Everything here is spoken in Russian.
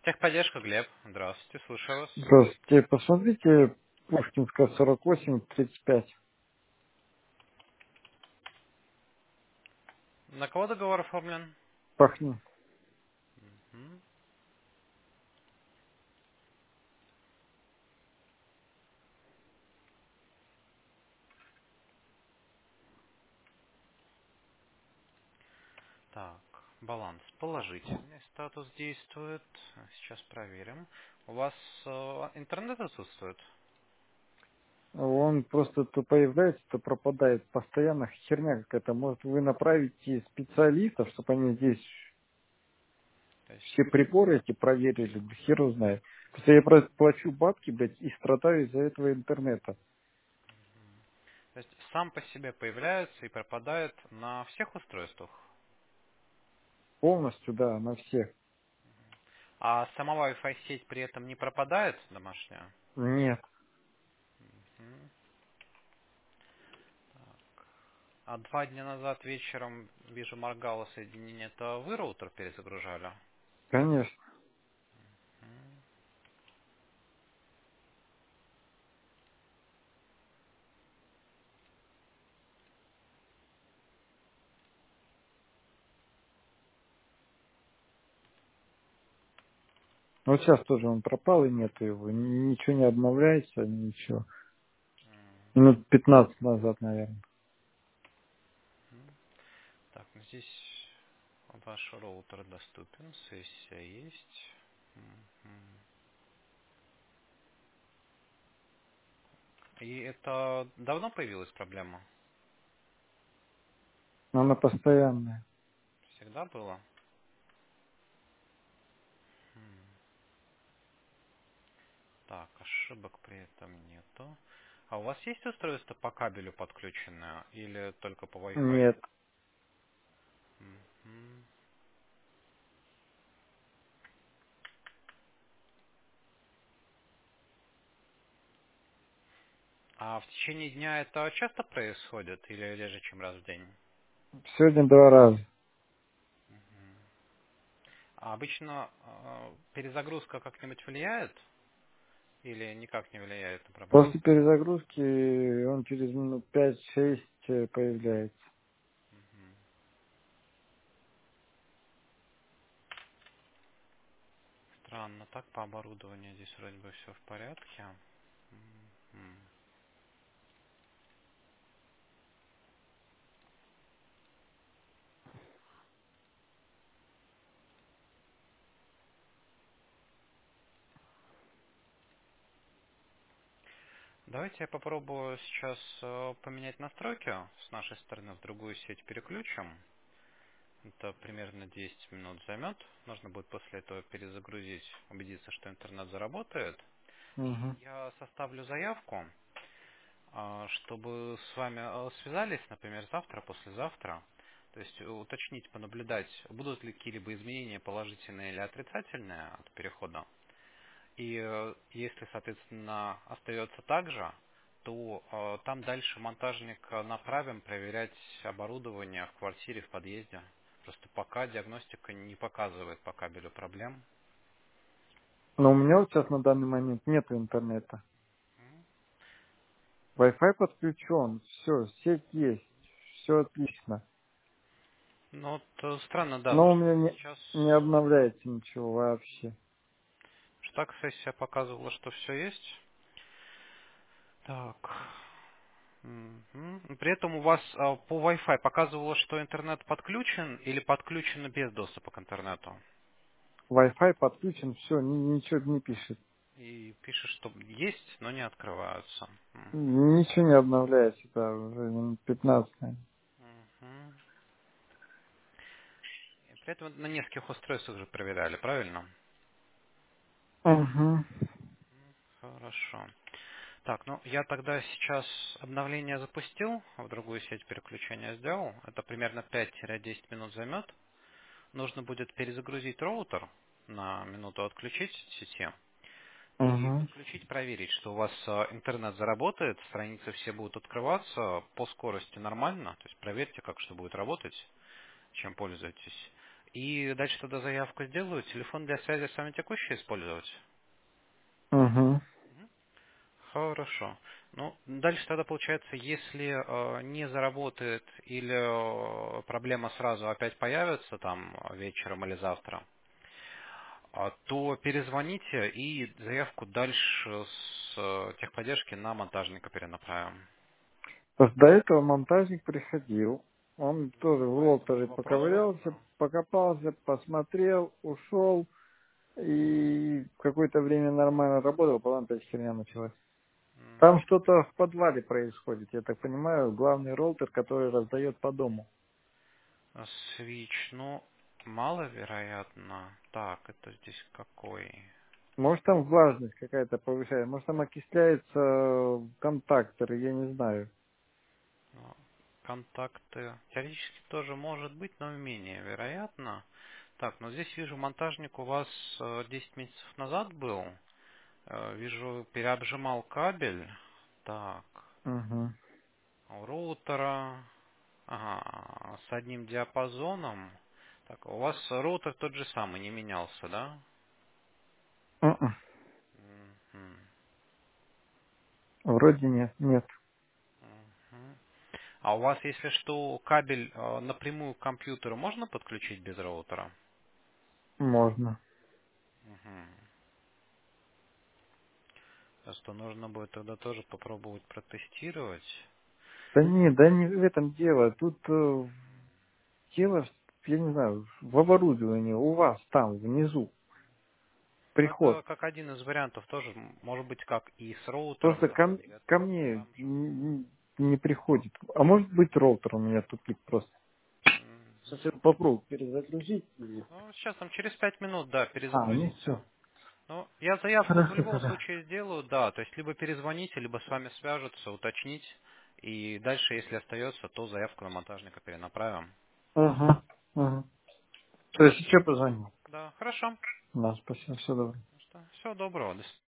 Техподдержка, Глеб. Здравствуйте, слушаю вас. Здравствуйте. Посмотрите, Пушкинская, 48, 35. На кого договор оформлен? Пахни. Мгм. Так, баланс положительный, статус действует. Сейчас проверим. У вас интернет отсутствует? Он просто то появляется, то пропадает. Постоянно херня какая-то. Может, вы направите специалистов, чтобы они здесь То есть, все приборы эти проверили? Да хер его знает. Просто я просто плачу бабки, блядь, и страдаю из-за этого интернета. то есть сам по себе появляется и пропадает на всех устройствах. Полностью, да, на всех. А сама Wi-Fi сеть при этом не пропадает домашняя? Нет. Мгм. А 2 дня назад вечером, вижу, моргало соединение. Это вы роутер перезагружали? Конечно. Вот сейчас тоже он пропал и нету его. Ничего не обновляется, ничего. Минут 15 назад, наверное. Мгм. Так, ну здесь ваш роутер доступен, сессия есть. Мгм. И это давно появилась проблема? Но она постоянная. Всегда было? М. Так, ошибок при этом нету. А у вас есть устройство по кабелю подключенное или только по Wi-Fi? Нет. Мгм. А в течение дня это часто происходит или реже, чем раз в день? Сегодня 2 раза. А обычно перезагрузка как-нибудь влияет или никак не влияет на проблему? После перезагрузки он через минут 5-6 появляется. Мгм. Странно, так по оборудованию здесь вроде бы все в порядке. Мгм. Давайте я попробую сейчас поменять настройки с нашей стороны в другую сеть переключим. Это примерно 10 минут займет. Нужно будет после этого перезагрузить, убедиться, что интернет заработает. И Угу. я составлю заявку, чтобы с вами связались, например, завтра, послезавтра. То есть уточнить, понаблюдать, будут ли какие-либо изменения положительные или отрицательные от перехода. И если, соответственно, остается так же, то там дальше монтажник направим проверять оборудование в квартире, в подъезде. Просто пока диагностика не показывает по кабелю проблем. Но у меня вот сейчас на данный момент нет интернета. Wi-Fi подключен, все, сеть есть, все отлично. Ну вот странно, да, Но потому у что меня сейчас не обновляется ничего вообще. так сессия показывала, что все есть. Так. Мгм. При этом у вас по Wi-Fi показывало, что интернет подключен или подключено без доступа к интернету? Wi-Fi подключен, все, ничего не пишет. И пишет, что есть, но не открываются. Мгм. Ничего не обновляется, да, уже минут 15, наверное. Мгм. И при этом на нескольких устройствах же проверяли, правильно? Угу. Хорошо. Так, ну я тогда сейчас обновление запустил, в другую сеть переключения сделал. Это примерно 5-10 минут займет. Нужно будет перезагрузить роутер, на минуту отключить сети и Угу. подключить, проверить, что у вас интернет заработает, страницы все будут открываться по скорости нормально. То есть проверьте, как что будет работать, чем пользуетесь. И дальше тогда заявку сделаю. Телефон для связи самый текущий использовать? Угу. Мгм. Хорошо. Ну, дальше тогда получается, если не заработает или проблема сразу опять появится там вечером или завтра, то перезвоните и заявку дальше с техподдержки на монтажника перенаправим. Потому что до этого монтажник приходил, он тоже в По этому же роутере вопросу? поковырялся, покопался, посмотрел, ушел, и какое-то время нормально работал, потом опять херня началась. Там что-то в подвале происходит, я так понимаю, главный роутер, который раздает по дому. Switch, ну, маловероятно. Так, это здесь какой? Может там влажность какая-то повышается, может там окисляется контактор, я не знаю. Ну, контакты. Теоретически тоже может быть, но менее вероятно. Так, ну здесь вижу, монтажник у вас 10 месяцев назад был. Вижу, переобжимал кабель. Так, Угу. у роутера. Ага, с одним диапазоном. Так, у вас роутер тот же самый, не менялся, да? Мгм, Вроде нет, нет, мгм. А у вас, если что, кабель напрямую к компьютеру можно подключить без роутера? можно. Мгм. Просто нужно будет тогда тоже попробовать протестировать. Да не в этом дело. Тут дело, я не знаю, в оборудовании у вас там внизу Ну, приход. это как один из вариантов тоже. Может быть, как и с роутером Просто там ко где-то мне там же. не приходит. А может быть роутер у меня тупик просто. Сейчас я Мгм. попробую перезагрузить. Ну, сейчас там через 5 минут, да, Ну перезагрузите. все. Ну, я заявку в Хорошо любом тогда. случае сделаю, да. То есть либо перезвоните, либо с вами свяжутся, уточнить. И дальше, если остается, то заявку на монтажника перенаправим. Ага. Ага. То есть еще позвоню. Да, хорошо. Да, спасибо, все доброго. Всего доброго. До